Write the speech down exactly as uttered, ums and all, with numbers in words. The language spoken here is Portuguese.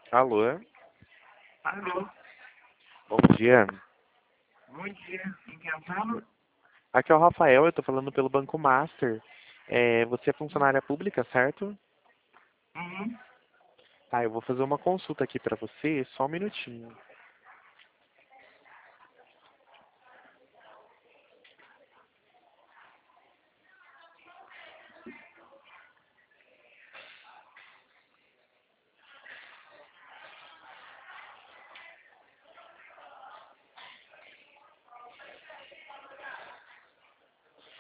Alô, Alô, bom dia. bom dia. Em quem eu falo? Aqui é o Rafael, eu tô falando pelo Banco Master. É, você é funcionária pública, certo? Uhum. Tá, eu vou fazer uma consulta aqui pra você, só um minutinho.